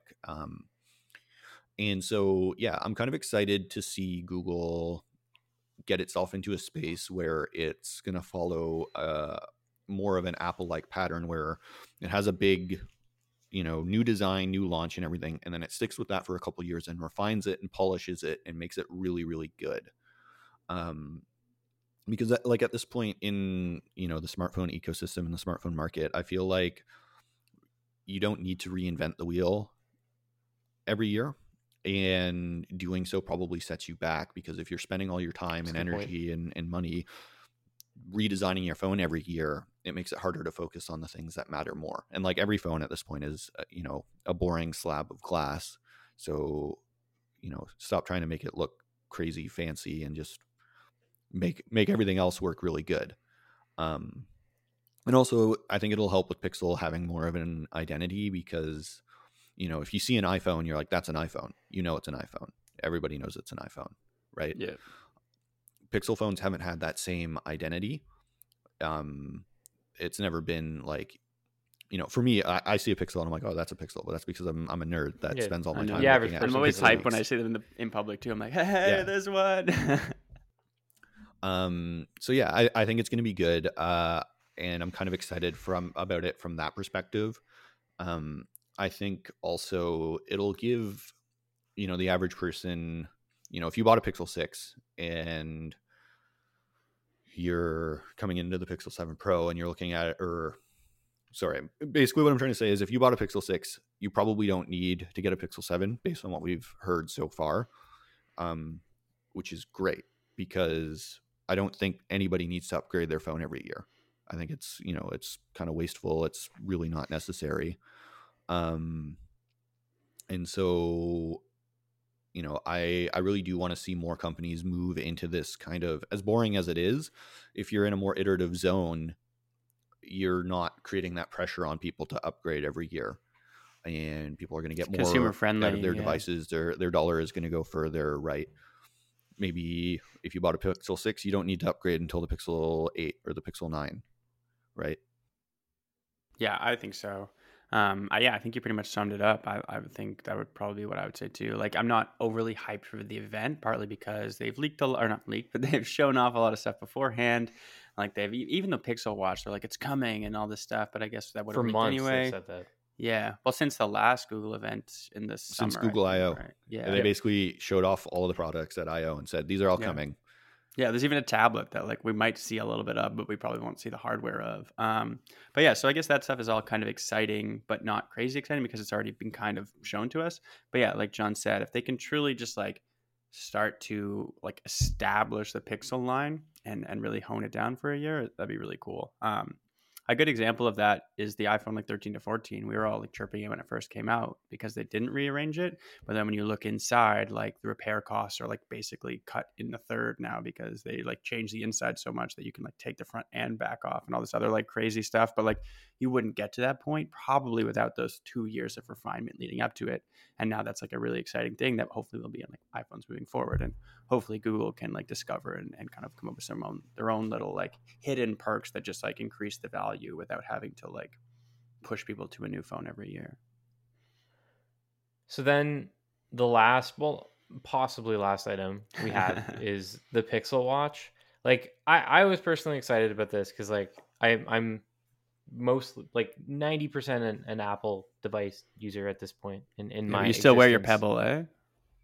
And so, I'm kind of excited to see Google get itself into a space where it's going to follow more of an Apple-like pattern, where it has a big, new design, new launch and everything. And then it sticks with that for a couple of years and refines it and polishes it and makes it really, really good. Because like at this point in, the smartphone ecosystem and the smartphone market, I feel like you don't need to reinvent the wheel every year, and doing so probably sets you back, because if you're spending all your time and energy and money redesigning your phone every year, it makes it harder to focus on the things that matter more. And like every phone at this point is, a boring slab of glass. So, stop trying to make it look crazy fancy and just make everything else work really good. And also, I think it'll help with Pixel having more of an identity, because, if you see an iPhone, you're like, that's an iPhone. It's an iPhone. Everybody knows it's an iPhone, right? Yeah. Pixel phones haven't had that same identity. It's never been like, for me, I see a Pixel and I'm like, oh, that's a Pixel. But that's because I'm a nerd that spends all my time looking at it. I'm always hyped when I see them in public too. I'm like, hey, there's one. So I think it's going to be good. And I'm kind of excited about it from that perspective. I think also it'll give, the average person, if you bought a Pixel 6 and you're coming into the Pixel 7 Pro and you're looking at it, basically what I'm trying to say is, if you bought a Pixel 6, you probably don't need to get a Pixel 7 based on what we've heard so far, which is great, because I don't think anybody needs to upgrade their phone every year. I think it's, it's kind of wasteful. It's really not necessary. And so, I really do want to see more companies move into this kind of, as boring as it is, if you're in a more iterative zone, you're not creating that pressure on people to upgrade every year, and people are going to get more consumer friendly out of their devices. Their dollar is going to go further, right? Maybe if you bought a Pixel 6, you don't need to upgrade until the Pixel 8 or the Pixel 9, right? Yeah, I think so. I think you pretty much summed it up. I would think that would probably be what I would say too. Like, I'm not overly hyped for the event, partly because they've they've shown off a lot of stuff beforehand. Like, they've even the Pixel Watch, they're like, it's coming and all this stuff. But I guess that would have leaked anyway. Said that. Yeah. Well, since the last Google event in the summer. Since Google I/O. Right? Yeah. And they basically showed off all of the products at I/O and said, these are all coming. Yeah, there's even a tablet that like we might see a little bit of, but we probably won't see the hardware of. But yeah, so I guess that stuff is all kind of exciting, but not crazy exciting because it's already been kind of shown to us. But yeah, like John said, if they can truly just like start to like establish the Pixel line and really hone it down for a year, that'd be really cool. A good example of that is the iPhone like 13 to 14. We were all like chirping it when it first came out because they didn't rearrange it. But then when you look inside, like the repair costs are like basically cut in the third now because they like change the inside so much that you can like take the front and back off and all this other like crazy stuff. But like you wouldn't get to that point probably without those 2 years of refinement leading up to it. And now that's like a really exciting thing that hopefully will be on like iPhones moving forward. And hopefully Google can like discover and kind of come up with their own little like hidden perks that just like increase the value without having to like push people to a new phone every year. So then possibly last item we have is the Pixel Watch. Like I was personally excited about this because like I'm mostly like 90% an Apple device user at this point in my you still wear your Pebble, eh?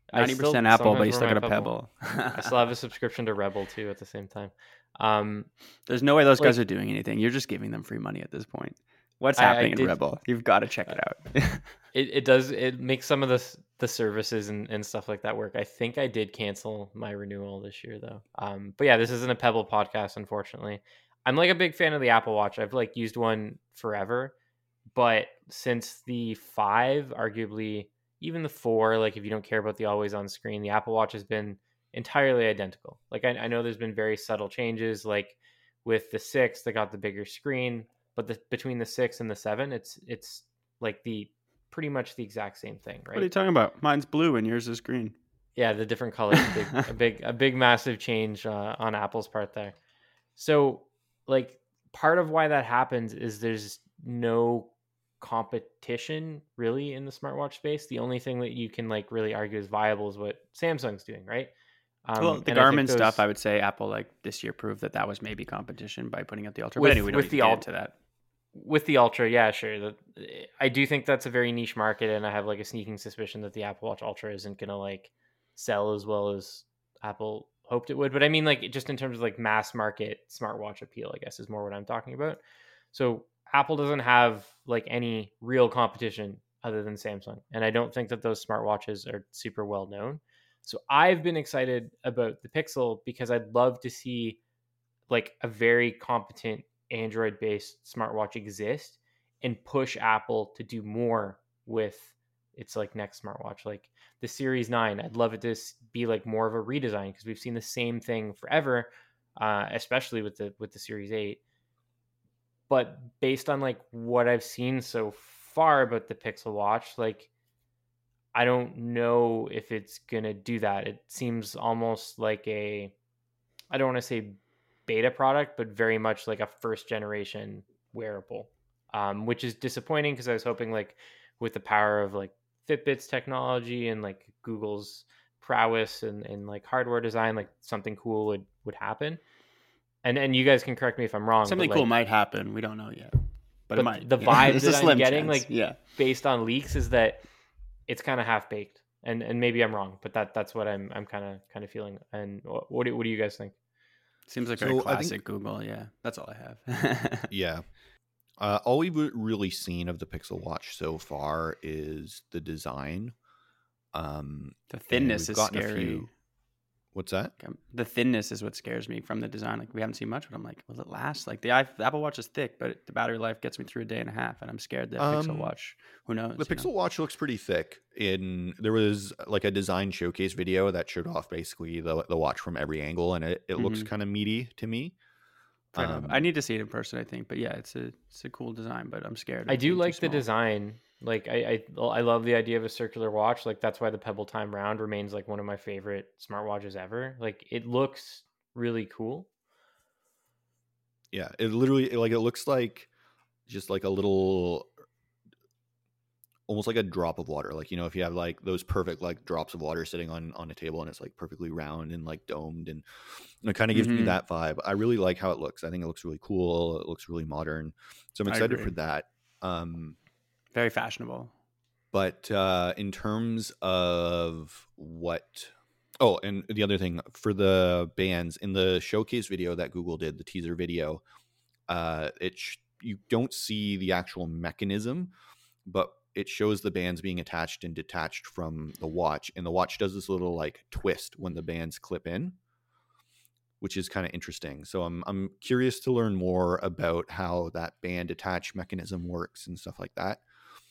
90% Apple, but you still got a Pebble. I still have a subscription to Rebel too at the same time. There's no way those guys are doing anything. You're just giving them free money at this point. What's happening in Rebel? You've got to check it out. It makes some of the services and stuff like that work. I think I did cancel my renewal this year though. But yeah, this isn't a Pebble podcast, unfortunately. I'm like a big fan of the Apple Watch. I've like used one forever, but since the 5, arguably even the 4, like if you don't care about the always on screen, the Apple Watch has been entirely identical. Like I know there's been very subtle changes, like with the 6, they got the bigger screen, but between the 6 and the 7, it's like the pretty much the exact same thing, right? What are you talking about? Mine's blue and yours is green. Yeah, the different colors, a big massive change on Apple's part there. So like part of why that happens is there's no competition really in the smartwatch space. The only thing that you can like really argue is viable is what Samsung's doing, right? Well, the Garmin stuff, I would say Apple like this year proved that was maybe competition by putting out the Ultra. But anyway, we don't need to get into that. With the Ultra, yeah, sure. I do think that's a very niche market, and I have like a sneaking suspicion that the Apple Watch Ultra isn't gonna like sell as well as Apple hoped it would. But I mean, like just in terms of like mass market smartwatch appeal, I guess is more what I'm talking about. So Apple doesn't have like any real competition other than Samsung. And I don't think that those smartwatches are super well known. So I've been excited about the Pixel because I'd love to see like a very competent Android based smartwatch exist and push Apple to do more with its like next smartwatch, like the Series 9. I'd love it to be like more of a redesign because we've seen the same thing forever, especially with the Series 8. But based on like what I've seen so far about the Pixel Watch, like I don't know if it's gonna do that. It seems almost like I don't want to say beta product, but very much like a first generation wearable, which is disappointing because I was hoping like with the power of like Fitbit's technology and like Google's prowess and like hardware design, like something cool would happen. And you guys can correct me if I'm wrong. Something cool might happen. We don't know yet, but it might. The vibe that I'm getting, based on leaks, is that it's kind of half baked. And maybe I'm wrong, but that's what I'm kind of feeling. And what do you guys think? Seems like very classic Google. Yeah, that's all I have. Yeah. All we've really seen of the Pixel Watch so far is the design. The thinness is scary. What's that? The thinness is what scares me from the design. Like we haven't seen much, but I'm like, will it last? Like the Apple Watch is thick, but the battery life gets me through a day and a half, and I'm scared that Pixel Watch. Who knows? The Pixel Watch looks pretty thick. There was like a design showcase video that showed off basically the watch from every angle, and it looks kind of meaty to me. I need to see it in person, I think, but yeah, it's a cool design, but I'm scared. I do like the design. Like I love the idea of a circular watch. Like that's why the Pebble Time Round remains like one of my favorite smartwatches ever. Like it looks really cool. Yeah, it literally it looks like just like a little, almost like a drop of water. Like, you know, if you have like those perfect like drops of water sitting on a table and it's like perfectly round and like domed, and it kind of gives me that vibe. I really like how it looks. I think it looks really cool. It looks really modern. So I'm excited for that. Very fashionable. But in terms of and the other thing for the bands in the showcase video that Google did, the teaser video, you don't see the actual mechanism, but it shows the bands being attached and detached from the watch, and the watch does this little like twist when the bands clip in, which is kind of interesting. So I'm curious to learn more about how that band attach mechanism works and stuff like that.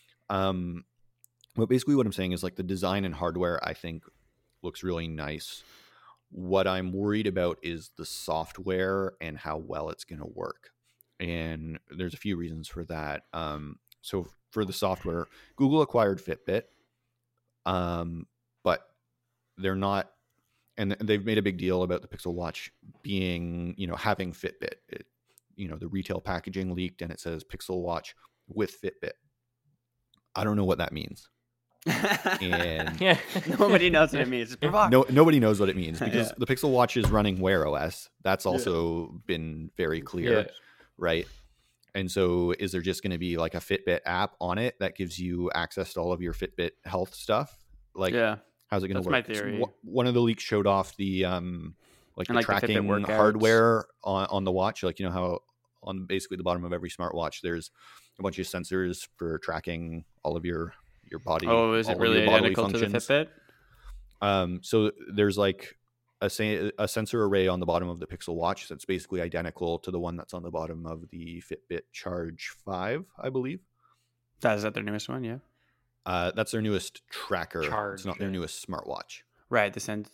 But basically what I'm saying is like the design and hardware I think looks really nice. What I'm worried about is the software and how well it's going to work. And there's a few reasons for that. So for the software, Google acquired Fitbit, but they're not, and they've made a big deal about the Pixel Watch being, having Fitbit. The retail packaging leaked and it says Pixel Watch with Fitbit. I don't know what that means. And nobody knows what it means. Nobody knows what it means because the Pixel Watch is running Wear OS. That's also been very clear, right? And so is there just going to be like a Fitbit app on it that gives you access to all of your Fitbit health stuff? How's it going to work? That's my theory. One of the leaks showed off the the tracking hardware on the watch. Like, you know how on basically the bottom of every smartwatch there's a bunch of sensors for tracking all of your body. Oh, is it really identical to the Fitbit? So there's like a sensor array on the bottom of the Pixel Watch that's basically identical to the one that's on the bottom of the Fitbit Charge 5, I believe. Is that their newest one? Yeah. That's their newest tracker. It's not their newest smartwatch. Right.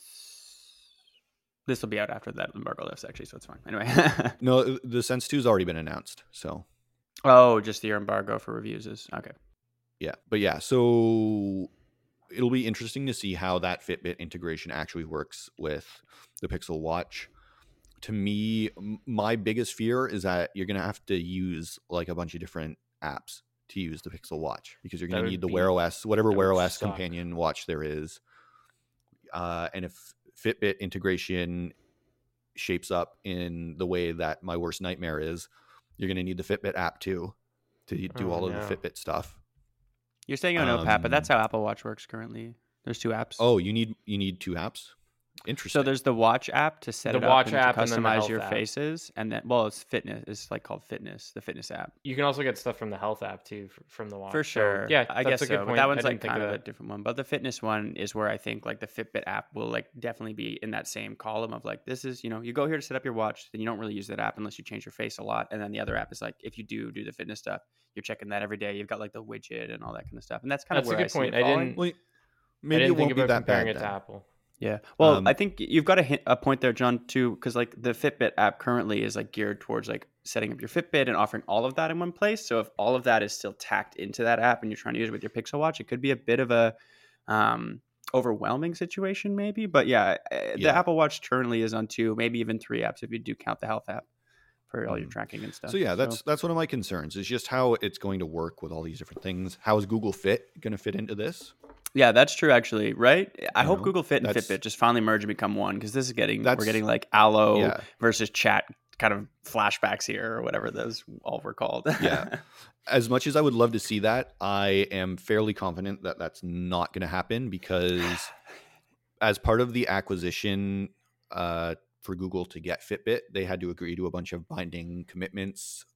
This will be out after that embargo lifts, actually, so it's fine. Anyway. No, the Sense 2's already been announced, so. Oh, just the embargo for reviews is okay. Yeah, but yeah, so it'll be interesting to see how that Fitbit integration actually works with the Pixel Watch. To me, my biggest fear is that you're going to have to use like a bunch of different apps to use the Pixel Watch, because you're going to need the Wear OS, whatever Wear OS companion watch there is. And if Fitbit integration shapes up in the way that my worst nightmare is, you're going to need the Fitbit app too to do all of the Fitbit stuff. You're saying no, Pat, but that's how Apple Watch works currently. There's 2 apps. Oh, you need 2 apps? Interesting. So there's the Watch app to set it up and to customize your faces, and then it's fitness. It's like called Fitness, the fitness app. You can also get stuff from the Health app too, from the Watch. For sure. So, yeah, I guess so. But that one's like kind of a different one. But the fitness one is where I think like the Fitbit app will like definitely be in that same column of like, this is, you go here to set up your watch, then you don't really use that app unless you change your face a lot. And then the other app is like, if you do the fitness stuff, you're checking that every day. You've got like the widget and all that kind of stuff. And that's kind of where a good point. Maybe it won't be that bad. It to Apple. Yeah. Well, I think you've got a point there, John, too, because like the Fitbit app currently is like geared towards like setting up your Fitbit and offering all of that in one place. So if all of that is still tacked into that app and you're trying to use it with your Pixel Watch, it could be a bit of a overwhelming situation maybe. But yeah, the Apple Watch currently is on 2, maybe even 3 apps if you do count the Health app for all your tracking and stuff. So yeah, that's one of my concerns, is just how it's going to work with all these different things. How is Google Fit going to fit into this? Yeah, that's true, actually, right? I hope Google Fit and Fitbit just finally merge and become one, because this is we're getting like Allo versus Chat kind of flashbacks here, or whatever those all were called. Yeah. As much as I would love to see that, I am fairly confident that that's not going to happen, because as part of the acquisition for Google to get Fitbit, they had to agree to a bunch of binding commitments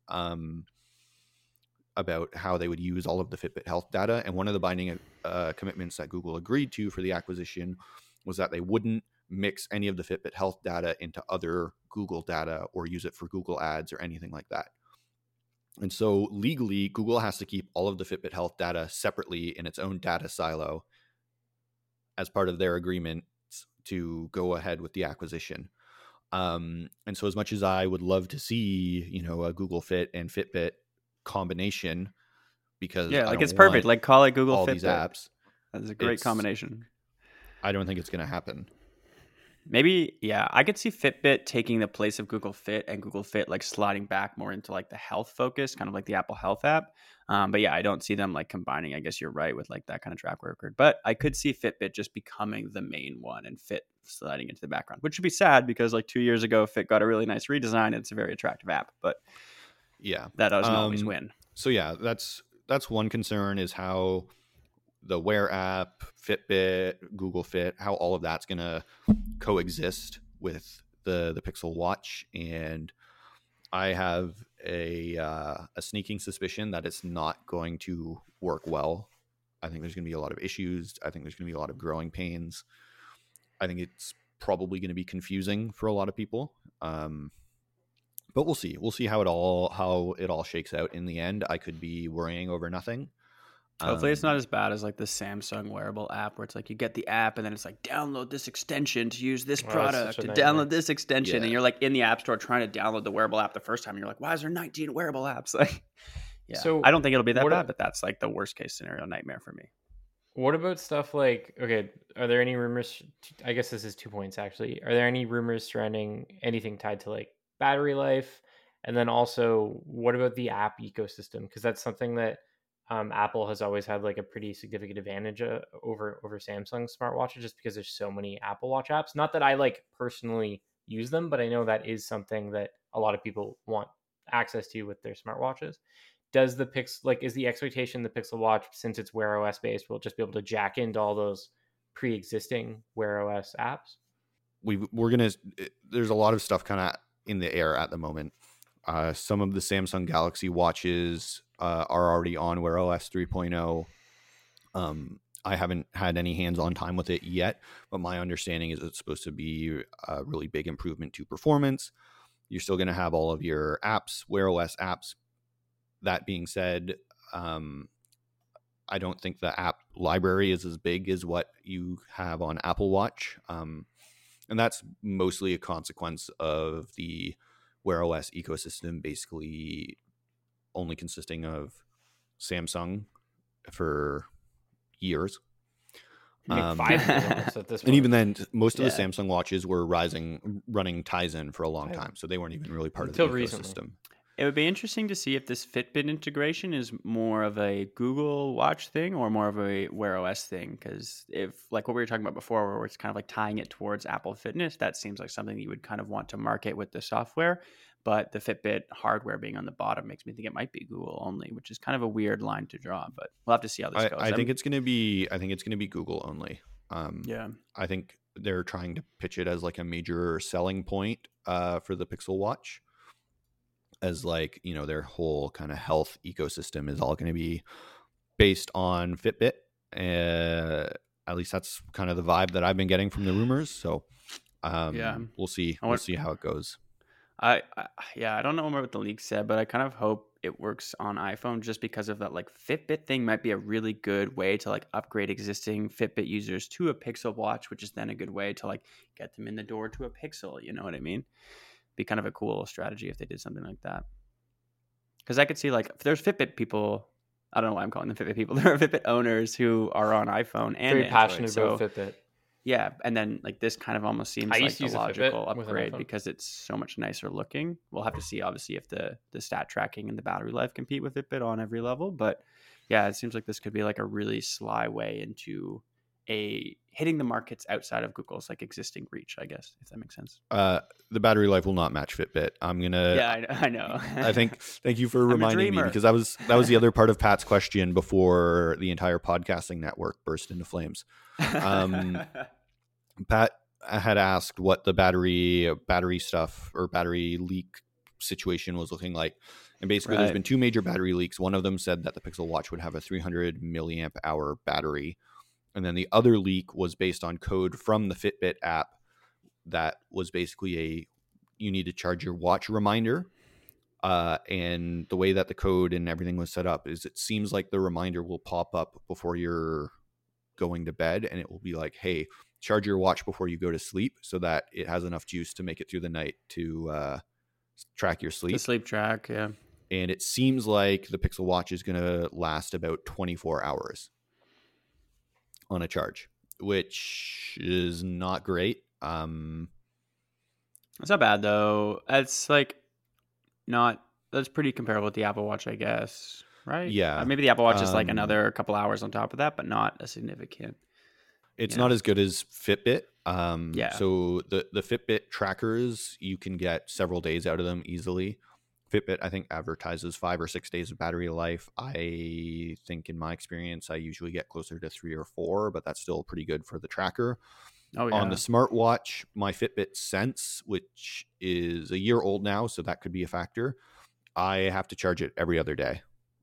about how they would use all of the Fitbit health data. And one of the binding commitments that Google agreed to for the acquisition was that they wouldn't mix any of the Fitbit health data into other Google data or use it for Google ads or anything like that. And so legally, Google has to keep all of the Fitbit health data separately in its own data silo as part of their agreement to go ahead with the acquisition. And so as much as I would love to see, a Google Fit and Fitbit combination, because it's perfect, like call it Google all Fitbit. These apps, that's a great combination. I don't think it's going to happen. Maybe, I could see Fitbit taking the place of Google Fit, and Google Fit like sliding back more into like the health focus, kind of like the Apple Health app. But I don't see them like combining, I guess you're right, with like that kind of track record. But I could see Fitbit just becoming the main one and Fit sliding into the background, which would be sad, because like 2 years ago, Fit got a really nice redesign and it's a very attractive app. But that doesn't always win. So that's one concern, is how the Wear app, Fitbit, Google Fit, how all of that's going to coexist with the Pixel Watch. And I have a sneaking suspicion that it's not going to work well. I think there's going to be a lot of issues. I think there's going to be a lot of growing pains. I think it's probably going to be confusing for a lot of people. But we'll see. We'll see how it all shakes out in the end. I could be worrying over nothing. Hopefully it's not as bad as like the Samsung wearable app, where it's like you get the app and then it's like, download this extension to use this product, and download this extension. And you're like in the app store trying to download the wearable app the first time. And you're like, why is there 19 wearable apps? Like, so I don't think it'll be that bad, but that's like the worst case scenario nightmare for me. What about stuff like, are there any rumors? I guess this is 2 points actually. Are there any rumors surrounding anything tied to like battery life? And then also, what about the app ecosystem? Because that's something that Apple has always had like a pretty significant advantage over Samsung smartwatches, just because there's so many Apple Watch apps. Not that I like personally use them, but I know that is something that a lot of people want access to with their smartwatches. Does the is the expectation the Pixel Watch, since it's Wear OS based, will just be able to jack into all those pre-existing Wear OS apps? There's a lot of stuff kind of in the air at the moment. Some of the Samsung Galaxy watches are already on Wear OS 3.0. I haven't had any hands-on time with it yet, but my understanding is it's supposed to be a really big improvement to performance. You're still going to have all of your apps, Wear OS apps. That being said, I don't think the app library is as big as what you have on Apple Watch. And that's mostly a consequence of the Wear OS ecosystem basically only consisting of Samsung for years. 5 years at this point. And even then, most of the Samsung watches were running Tizen for a long time, so they weren't even really part of the ecosystem. Recently. It would be interesting to see if this Fitbit integration is more of a Google Watch thing or more of a Wear OS thing. Because if, like what we were talking about before, where it's kind of like tying it towards Apple Fitness, that seems like something you would kind of want to market with the software. But the Fitbit hardware being on the bottom makes me think it might be Google only, which is kind of a weird line to draw. But we'll have to see how this goes. I think it's going to be Google only. I think they're trying to pitch it as like a major selling point for the Pixel Watch, as like, you know, their whole kind of health ecosystem is all going to be based on Fitbit. At least that's kind of the vibe that I've been getting from the rumors. So we'll see. We'll see how it goes. I don't know what the leak said, but I kind of hope it works on iPhone just because of that. Like Fitbit thing might be a really good way to like upgrade existing Fitbit users to a Pixel Watch, which is then a good way to like get them in the door to a Pixel. You know what I mean? Be kind of a cool strategy if they did something like that. Because I could see like if there's Fitbit people, I don't know why I'm calling them Fitbit people. There are Fitbit owners who are on iPhone and very Android, passionate about Fitbit. Yeah, and then like this kind of almost seems like the logical upgrade because it's so much nicer looking. We'll have to see obviously if the stat tracking and the battery life compete with Fitbit on every level. But yeah, it seems like this could be like a really sly way into hitting the markets outside of Google's like existing reach, I guess, if that makes sense. The battery life will not match Fitbit. I'm gonna. Yeah, I know. Thank you for reminding me, because that was the other part of Pat's question before the entire podcasting network burst into flames. Pat had asked what the battery stuff or battery leak situation was looking like. And basically there's been 2 major battery leaks. One of them said that the Pixel Watch would have a 300 milliamp hour battery. And then the other leak was based on code from the Fitbit app that was basically you need to charge your watch reminder. And the way that the code and everything was set up is it seems like the reminder will pop up before you're going to bed, and it will be like, hey, charge your watch before you go to sleep so that it has enough juice to make it through the night to track your sleep. The sleep track, yeah. And it seems like the Pixel Watch is going to last about 24 hours on a charge, which is not great. It's not bad though. It's like that's pretty comparable with the Apple Watch, I guess, right? Yeah. Maybe the Apple Watch is like another couple hours on top of that, but not a significant. It's not as good as Fitbit. Yeah. So the Fitbit trackers, you can get several days out of them easily. Fitbit, I think, advertises 5 or 6 days of battery life. I think in my experience, I usually get closer to 3 or 4, but that's still pretty good for the tracker. Oh, yeah. On the smartwatch, my Fitbit Sense, which is a year old now, so that could be a factor. I have to charge it every other day.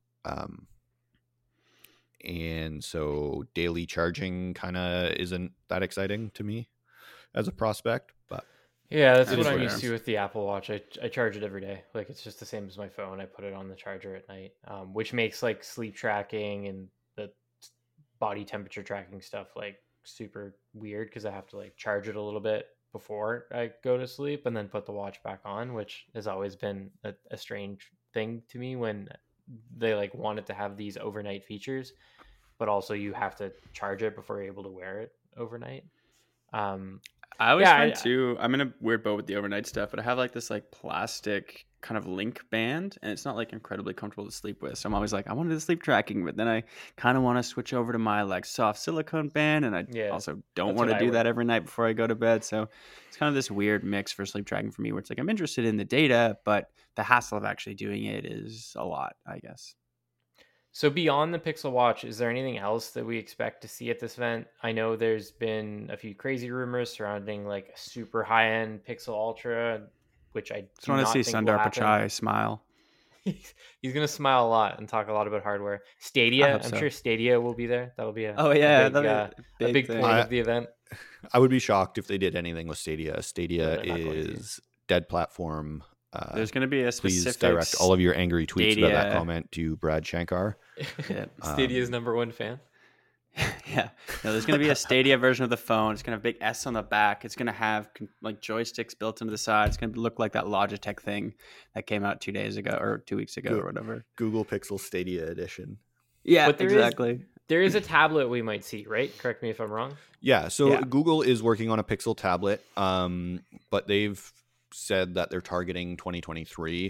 And so daily charging kind of isn't that exciting to me as a prospect, but yeah, that's what I'm used to with the Apple Watch. I charge it every day. Like it's just the same as my phone. I put it on the charger at night, which makes like sleep tracking and the body temperature tracking stuff like super weird because I have to like charge it a little bit before I go to sleep and then put the watch back on, which has always been a strange thing to me when they like wanted to have these overnight features, but also you have to charge it before you're able to wear it overnight. I always find too, I'm in a weird boat with the overnight stuff, but I have like this like plastic kind of link band and it's not like incredibly comfortable to sleep with. So I'm always like, I want to do sleep tracking, but then I kind of want to switch over to my like soft silicone band. And I also don't want to do that every night before I go to bed. So it's kind of this weird mix for sleep tracking for me where it's like, I'm interested in the data, but the hassle of actually doing it is a lot, I guess. So beyond the Pixel Watch, is there anything else that we expect to see at this event? I know there's been a few crazy rumors surrounding like a super high-end Pixel Ultra, which I just want to see Sundar Pichai smile. He's going to smile a lot and talk a lot about hardware. Stadia, I'm sure Stadia will be there. That'll be a big point of the event. I would be shocked if they did anything with Stadia. Stadia is dead platform. There's going to be a specific. Please direct all of your angry tweets about that comment to Brad Shankar. Stadia's number one fan. Yeah, no, there's going to be a Stadia version of the phone. It's going to have a big S on the back. It's going to have like joysticks built into the side. It's going to look like that Logitech thing that came out 2 days ago or 2 weeks ago or whatever. Google Pixel Stadia edition. Yeah, exactly. There is a tablet we might see, right? Correct me if I'm wrong. Yeah, so Google is working on a Pixel tablet, but they've said that they're targeting 2023.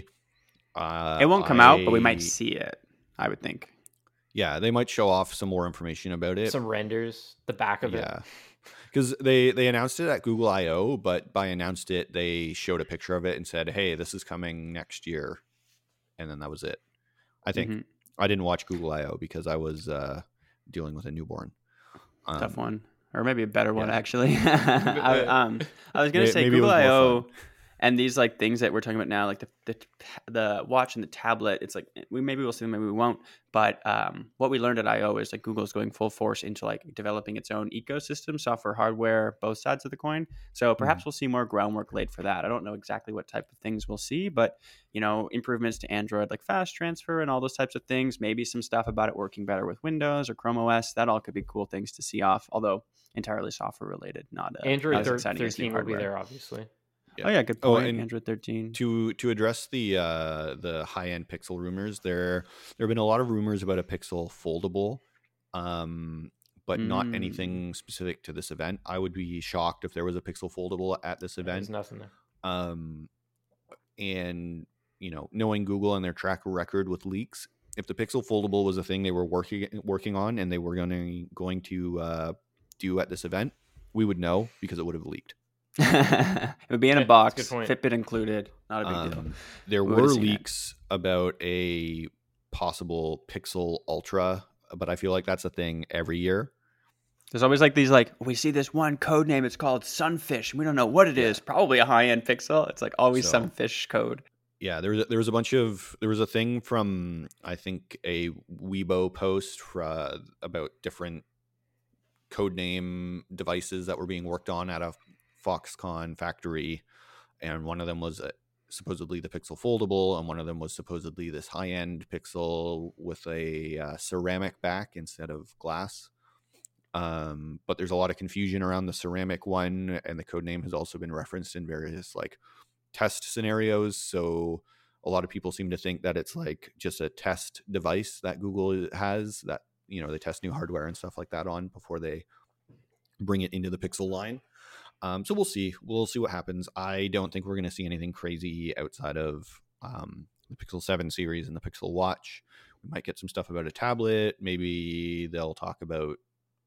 It won't come out, but we might see it, I would think. Yeah, they might show off some more information about it. Some renders, the back of it. Yeah, because they announced it at Google I/O, but by announced it, they showed a picture of it and said, hey, this is coming next year. And then that was it. I think. I didn't watch Google I/O because I was dealing with a newborn. Tough one. Or maybe a better one, actually. I was going to say Google I/O and these like things that we're talking about now, like the watch and the tablet, it's like maybe we'll see them, maybe we won't. But what we learned at I/O is like Google's going full force into like developing its own ecosystem, software, hardware, both sides of the coin. So perhaps we'll see more groundwork laid for that. I don't know exactly what type of things we'll see, but improvements to Android like fast transfer and all those types of things. Maybe some stuff about it working better with Windows or Chrome OS. That all could be cool things to see off, although entirely software related, not Android 13 will be there, obviously. Yeah. Oh yeah, good point. And Android 13. To address the high end Pixel rumors, there have been a lot of rumors about a Pixel foldable, but not anything specific to this event. I would be shocked if there was a Pixel foldable at this event. There's nothing there. And knowing Google and their track record with leaks, if the Pixel foldable was a thing they were working on and they were going to do at this event, we would know because it would have leaked. It would be in a box, Fitbit included. Not a big deal. There were leaks about a possible Pixel Ultra, but I feel like that's a thing every year. There's always like these we see this one code name. It's called Sunfish. We don't know what it is. Probably a high-end Pixel. It's like always some fish code. Yeah, there was a thing from I think a Weibo post about different codename devices that were being worked on at a Foxconn factory, and one of them was supposedly the Pixel foldable, and one of them was supposedly this high-end Pixel with a ceramic back instead of glass. But there's a lot of confusion around the ceramic one, and the codename has also been referenced in various test scenarios. So a lot of people seem to think that it's just a test device that Google has that they test new hardware and stuff like that on before they bring it into the Pixel line. So we'll see what happens. I don't think we're going to see anything crazy outside of the Pixel 7 series and the Pixel Watch. We might get some stuff about a tablet. Maybe they'll talk about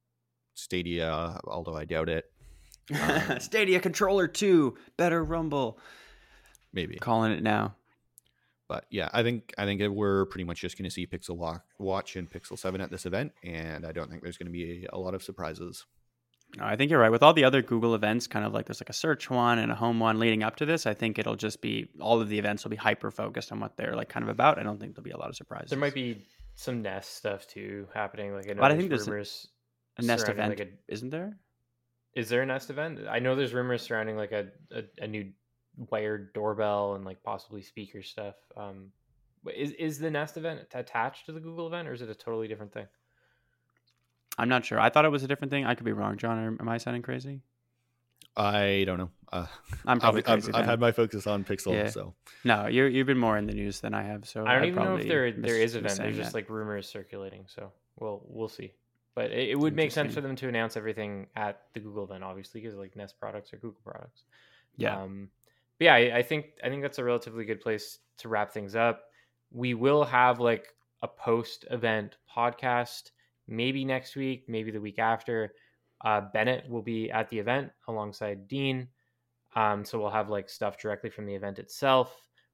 Stadia, although I doubt it. Stadia controller 2, better rumble. Maybe calling it now. But yeah, I think we're pretty much just going to see Pixel Watch and Pixel 7 at this event, and I don't think there's going to be a lot of surprises. No, I think you're right. With all the other Google events, kind of there's a search one and a home one leading up to this, I think it'll just be all of the events will be hyper focused on what they're kind of about. I don't think there'll be a lot of surprises. There might be some Nest stuff too happening. I think there's a Nest event, isn't there? Is there a Nest event? I know there's rumors surrounding a new wired doorbell and possibly speaker stuff. Is the Nest event attached to the Google event, or is it a totally different thing? I'm not sure. I thought it was a different thing. I could be wrong. John, am I sounding crazy? I don't know. I'm probably crazy. I've had my focus on Pixel, so no, you've been more in the news than I have. So I don't even know if there is an event. There's just rumors circulating. So we'll see. But it would make sense for them to announce everything at the Google event, obviously, because Nest products are Google products. Yeah. But yeah, I think that's a relatively good place to wrap things up. We will have a post-event podcast. Maybe next week, maybe the week after. Bennett will be at the event alongside Dean. So we'll have stuff directly from the event itself.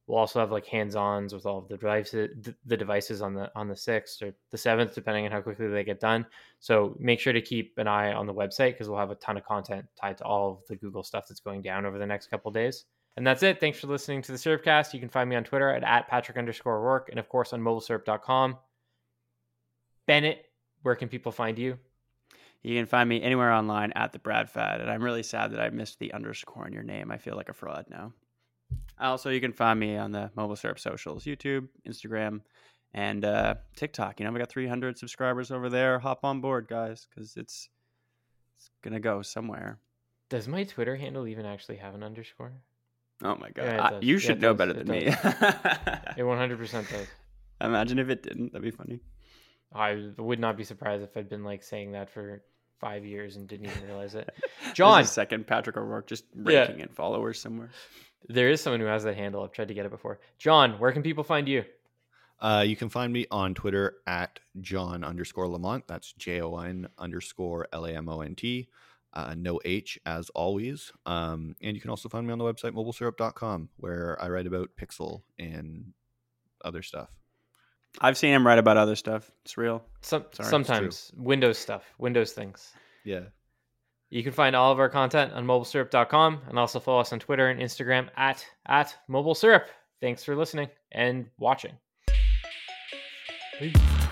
We'll also have like hands-ons with all of the devices on the 6th or the 7th, depending on how quickly they get done. So make sure to keep an eye on the website because we'll have a ton of content tied to all of the Google stuff that's going down over the next couple of days. And that's it. Thanks for listening to the Syrupcast. You can find me on Twitter at Patrick_Rourke and of course on mobilesyrup.com. Bennett, where can people find you? You can find me anywhere online at the Brad Fad, and I'm really sad that I missed the underscore in your name. I feel like a fraud now. Also, you can find me on the Mobile Syrup socials, YouTube, Instagram, and TikTok. We got 300 subscribers over there. Hop on board, guys, because it's gonna go somewhere. Does my Twitter handle even actually have an underscore? Oh my god, yeah, you should know better than me. It 100% does. Imagine if it didn't. That'd be funny. I would not be surprised if I'd been like saying that for 5 years and didn't even realize it. John, second Patrick O'Rourke just raking in followers somewhere. There is someone who has that handle. I've tried to get it before. John, where can people find you? You can find me on Twitter at John_Lamont. That's JON_LAMONT. No H as always. And you can also find me on the website mobilesyrup.com where I write about Pixel and other stuff. I've seen him write about other stuff. It's real. Sometimes Windows stuff, Windows things. Yeah. You can find all of our content on mobilesyrup.com and also follow us on Twitter and Instagram at mobilesyrup. Thanks for listening and watching. Peace.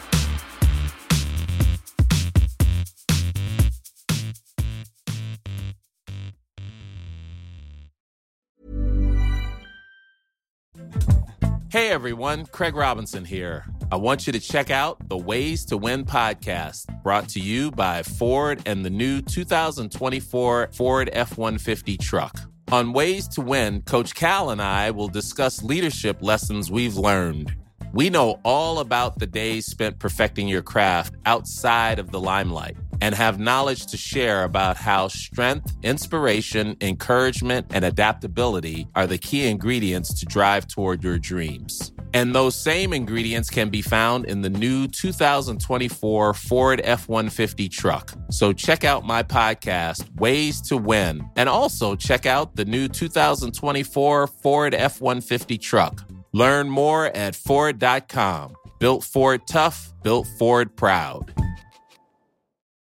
Hey everyone, Craig Robinson here. I want you to check out the Ways to Win podcast, brought to you by Ford and the new 2024 Ford F-150 truck. On Ways to Win, Coach Cal and I will discuss leadership lessons we've learned. We know all about the days spent perfecting your craft outside of the limelight and have knowledge to share about how strength, inspiration, encouragement, and adaptability are the key ingredients to drive toward your dreams. And those same ingredients can be found in the new 2024 Ford F-150 truck. So check out my podcast, Ways to Win, and also check out the new 2024 Ford F-150 truck. Learn more at Ford.com. Built Ford tough, built Ford proud.